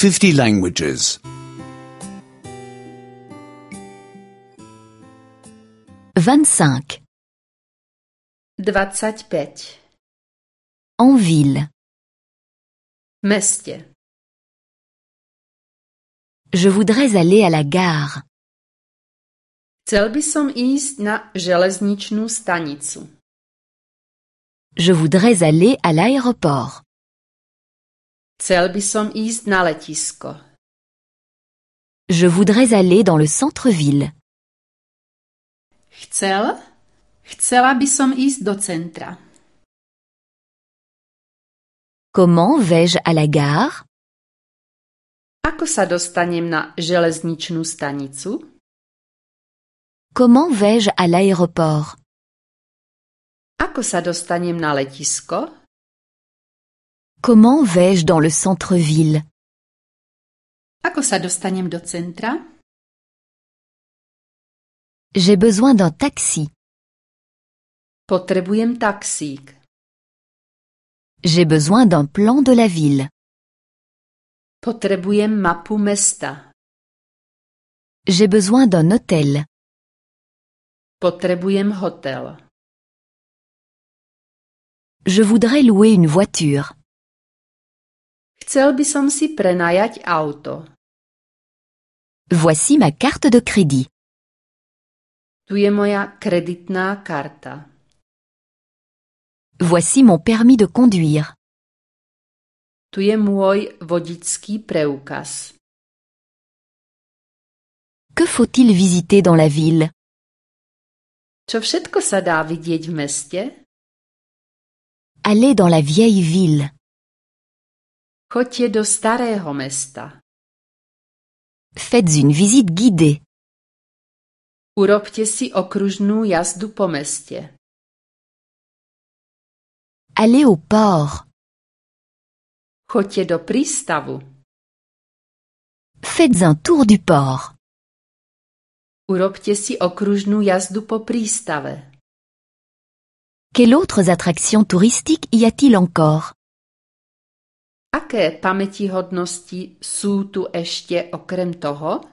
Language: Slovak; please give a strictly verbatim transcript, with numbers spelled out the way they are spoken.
fifty languages. vingt-cinq. dvadsaťpäť. En ville. V meste. Je voudrais aller à la gare. Chcel by som ísť na železničnú stanicu. Je voudrais aller à l'aéroport. Chcel by som ísť na letisko. Je voudrais aller dans le centre-ville. Chcel? Chcela by som ísť do centra. Comment vais-je à la gare? Ako sa dostanem na železničnú stanicu? Comment vais-je à l'aéroport? Ako sa dostanem na letisko? Comment vais-je dans le centre-ville? Ako sa dostanem do centra? J'ai besoin d'un taxi. Potrebujem taxík. J'ai besoin d'un plan de la ville. Potrebujem mapu mesta. J'ai besoin d'un hôtel. Potrebujem hotel. Je voudrais louer une voiture. Chcel by som si prenajať auto. Voici ma carte de crédit. Tu je moja kreditná karta. Voici mon permis de conduire. Tu je môj vodičský preukaz. Que faut-il visiter dans la ville? Čo všetko sa dá vidieť v meste? Allez dans la vieille ville. Choďte do starého mesta. Faites une visite guidée. Urobte si okružnú jazdu po meste. Allez au port. Choďte do prístavu. Faites un tour du port. Urobte si okružnú jazdu po prístave. Quelles autres attractions touristiques y a-t-il encore? Aké pamätihodnosti sú tu ešte okrem toho?